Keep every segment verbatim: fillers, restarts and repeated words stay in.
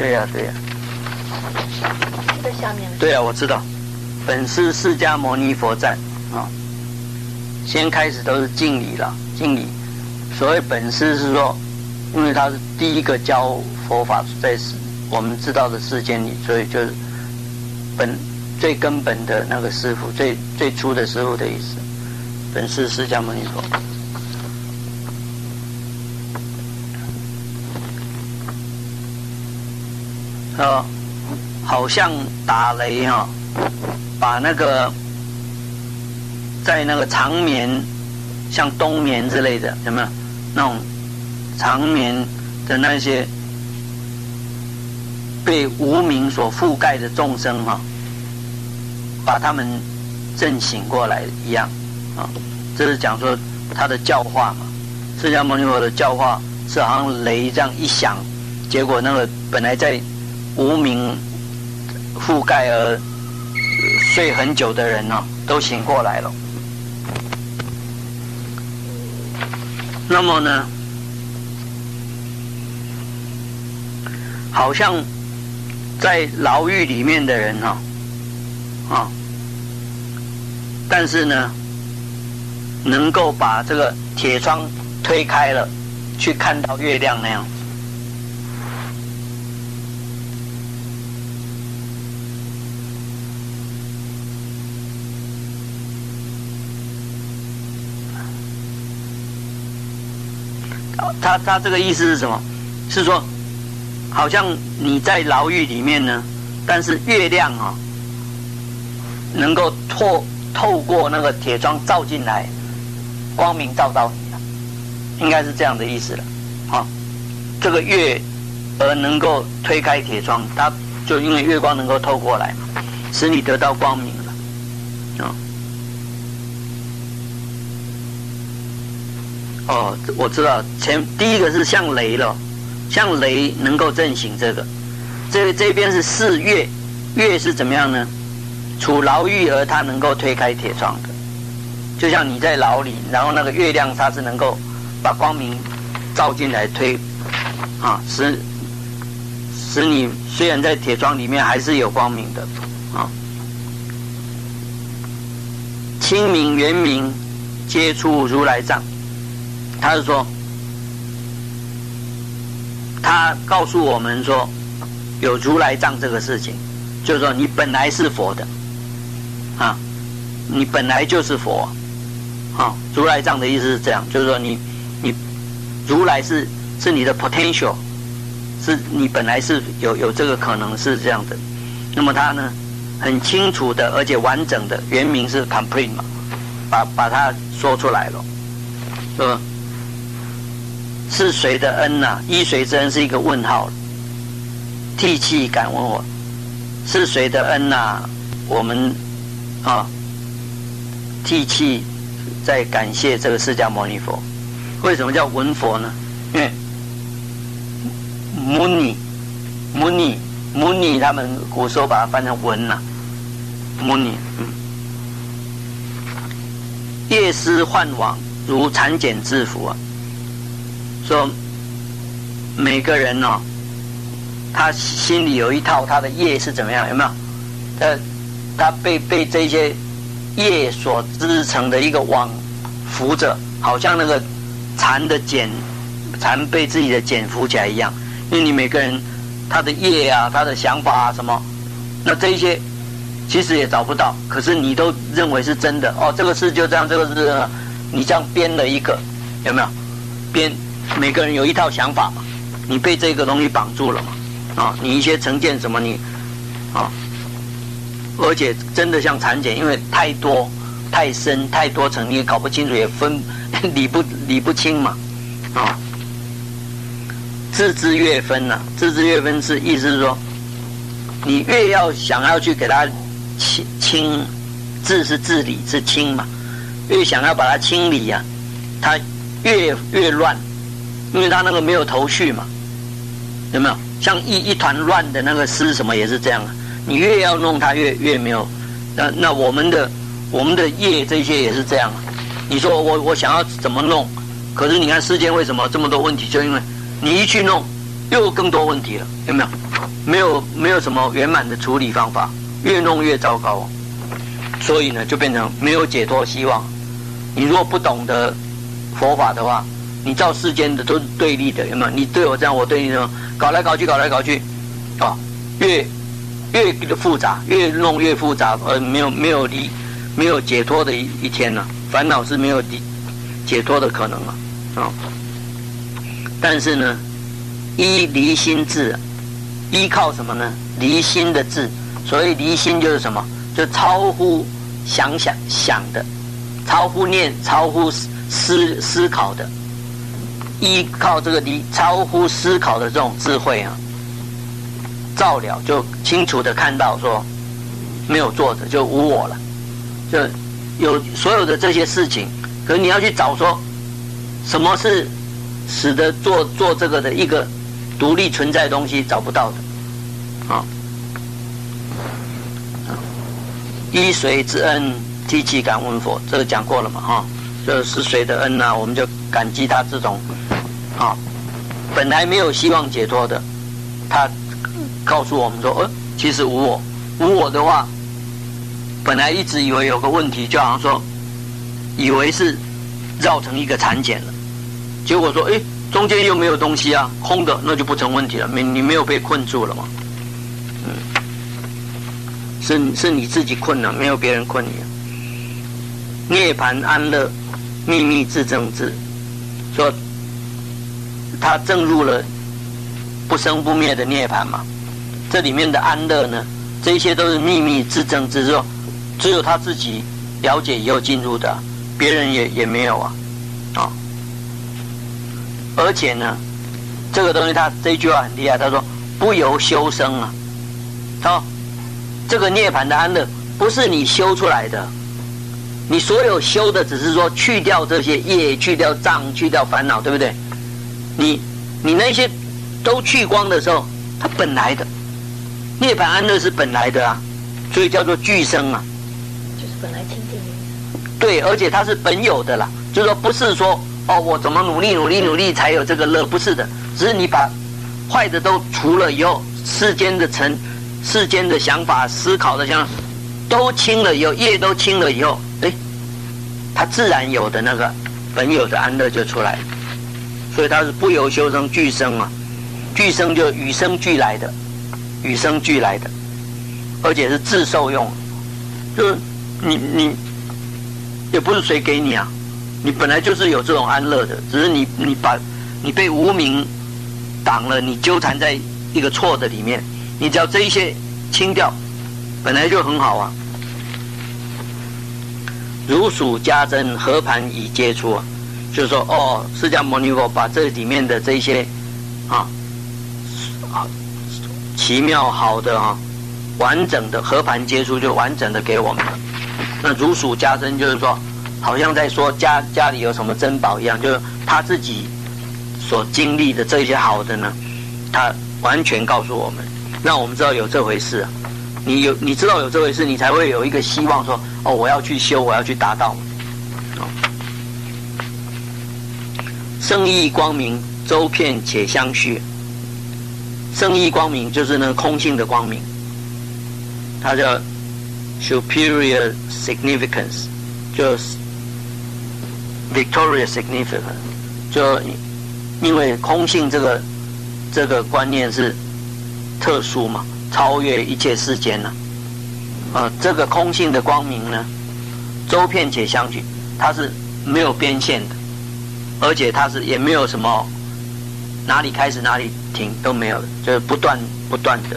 对呀、啊、对呀、 啊。在下面。 对呀、啊，我知道。本师释迦牟尼佛赞啊，先开始都是敬礼了，敬礼。所谓本师是说，因为他是第一个教佛法在我们知道的世间里，所以就是本最根本的那个师父，最最初的师父的意思。本师释迦牟尼佛。啊，好像打雷哈、哦，把那个在那个长眠，像冬眠之类的，有没有那种长眠的那些被无明所覆盖的众生哈、哦，把他们震醒过来一样啊？这是讲说他的教化嘛，释迦牟尼佛的教化是好像雷这样一响，结果那个本来在无明覆盖而睡很久的人呢、哦，都醒过来了。那么呢，好像在牢狱里面的人哈、哦，啊，但是呢，能够把这个铁窗推开了，去看到月亮那样。他他这个意思是什么？是说，好像你在牢狱里面呢，但是月亮啊、哦，能够透透过那个铁窗照进来，光明照到你了，应该是这样的意思了。好、哦，这个月而能够推开铁窗，它就因为月光能够透过来嘛，使你得到光明了。哦。哦，我知道，前第一个是像雷了，像雷能够震醒这个，这这边是四月，月是怎么样呢？处牢狱而它能够推开铁窗的，就像你在牢里，然后那个月亮它是能够把光明照进来推，啊，使使你虽然在铁窗里面还是有光明的，啊，清明圆明皆出如来藏。他是说，他告诉我们说，有如来藏这个事情，就是说你本来是佛的，啊，你本来就是佛，啊，如来藏的意思是这样，就是说你你如来是是你的 potential， 是你本来是有有这个可能是这样的。那么他呢，很清楚的而且完整的，原名是 complete 嘛，把把它说出来了，是吧？是谁的恩呐、啊？依谁之恩是一个问号。涕泣敢问我，是谁的恩呐、啊？我们啊，涕泣在感谢这个释迦牟尼佛。为什么叫文佛呢？因为母尼、母尼、母尼，他们古时候把它翻成文呐、啊，母尼。嗯，夜思幻往，如蚕茧之福啊。说每个人哦，他心里有一套他的业是怎么样？有没有？他他被被这些业所织成的一个网扶着，好像那个蚕的茧，蚕被自己的茧扶起来一样。因为你每个人他的业啊，他的想法啊什么，那这一些其实也找不到，可是你都认为是真的哦。这个事就这样，这个是你这样编了一个，有没有？编。每个人有一套想法嘛，你被这个东西绑住了嘛，啊，你一些成见什么你，啊，而且真的像蚕茧，因为太多、太深、太多层，你也搞不清楚，也分理不理不清嘛，啊，自知越分呐、啊，自知越分是意思是说，你越要想要去给它清清，治是治理是清嘛，越想要把它清理呀、啊，它越越乱。因为他那个没有头绪嘛，有没有？像一一团乱的那个丝什么也是这样啊。你越要弄它越越没有。那那我们的我们的业这些也是这样啊。你说我我想要怎么弄，可是你看世间为什么这么多问题？就因为你一去弄， 又更多问题了，有没有？没有没有什么圆满的处理方法，越弄越糟糕，所以呢，就变成没有解脱希望。你如果不懂得佛法的话，你照世间的都是对立的，有没有？你对我这样，我对你这样，搞来搞去，搞来搞去，啊，越越复杂，越弄越复杂，而没有没有离没有解脱的一一天呢、啊，烦恼是没有离解脱的可能啊，啊。但是呢，依离心智，依靠什么呢？离心的智。所谓离心就是什么？就超乎想想想的，超乎念，超乎思思考的。依靠这个离超乎思考的这种智慧啊，照了就清楚的看到说，没有作者就无我了，就有所有的这些事情，可是你要去找说，什么是使得做做这个的一个独立存在的东西找不到的，啊，依谁之恩提起感恩佛，这个讲过了嘛，哈、啊，就是谁的恩啊，我们就感激他这种，啊，本来没有希望解脱的，他告诉我们说，呃，其实无我，无我的话，本来一直以为有个问题，就好像说，以为是绕成一个产检了。结果说，哎，中间又没有东西啊，空的，那就不成问题了。没，你没有被困住了嘛？嗯，是是你自己困了，没有别人困你、啊。涅槃安乐，秘密自证智，说他证入了不生不灭的涅槃嘛。这里面的安乐呢，这些都是秘密自证智，说只有他自己了解以后进入的、啊，别人也也没有啊，啊、哦。而且呢，这个东西他这句话很厉害，他说不由修生啊，哦，这个涅槃的安乐不是你修出来的，你所有修的只是说去掉这些业，去掉障，去掉烦恼，对不对？你你那些都去光的时候，它本来的涅槃安乐是本来的啊，所以叫做具生啊， 就是本来清净的。 对，而且它是本有的啦，就是说不是说。哦，我怎么努力努力努力才有这个乐？不是的，只是你把坏的都除了以后，世间的尘、世间的想法、思考的想法都清了以后，业都清了以后，哎，它自然有的那个本有的安乐就出来了。所以它是不由修生俱生啊，俱生就与生俱来的，与生俱来的，而且是自受用，就是你你也不是谁给你啊。你本来就是有这种安乐的，只是你你把你被无明挡了，你纠缠在一个错的里面，你只要这一些清掉，本来就很好啊。如数家珍，和盘已皆出啊，就是说哦，释迦牟尼佛把这里面的这些啊啊奇妙好的啊完整的和盘皆出，就完整的给我们了。那如数家珍就是说。好像在说家家里有什么珍宝一样，就是他自己所经历的这些好的呢，他完全告诉我们，让我们知道有这回事啊。你有你知道有这回事，你才会有一个希望说，哦，我要去修，我要去达到。哦，圣意光明，周遍且相续。圣意光明就是那空性的光明，它叫 superior significance， 就是。Victorious significance， 就因为空性这个这个观念是特殊嘛，超越一切世间呢、啊。呃，这个空性的光明呢，周遍且相续，它是没有边线的，而且它是也没有什么哪里开始哪里停都没有的，就是不断不断的。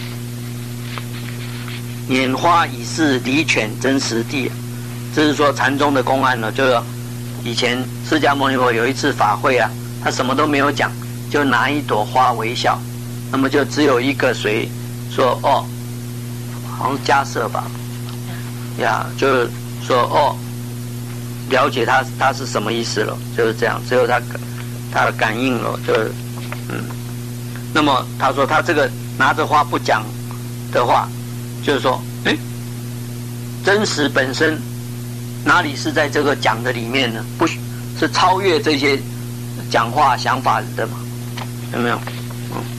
拈花以示离犬真实地，这是说禅宗的公案呢，就是。以前释迦牟尼佛有一次法会啊，他什么都没有讲，就拿一朵花微笑，那么就只有一个谁说哦，好像迦叶吧，呀，就是说哦，了解他他是什么意思了，就是这样，只有他他的感应了，就是嗯，那么他说他这个拿着花不讲的话，就是说，哎，真实本身。哪里是在这个讲的里面呢？不是超越这些讲话想法的嘛？有没有？嗯。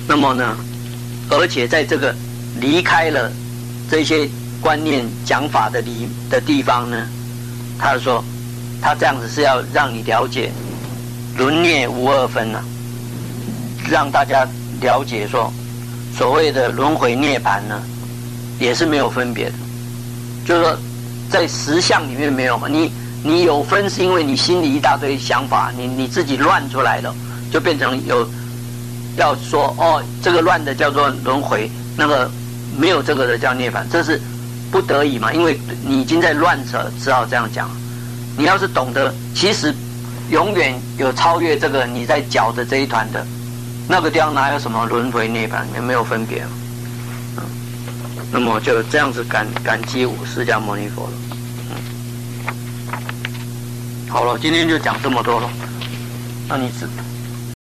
那么呢，而且在这个离开了这些观念讲法的离的地方呢，他说他这样子是要让你了解轮涅无二分啊，让大家了解说所谓的轮回涅槃呢也是没有分别的，就是说在实相里面没有嘛，你你有分是因为你心里一大堆想法，你你自己乱出来的，就变成有要说哦，这个乱的叫做轮回，那个没有这个的叫涅槃，这是不得已嘛，因为你已经在乱扯，只好这样讲。你要是懂得，其实永远有超越这个你在搅的这一团的那个地方，哪有什么轮回涅槃，也没有分别。嗯，那么就这样子感感激我释迦牟尼佛了。嗯，好了，今天就讲这么多了。那你知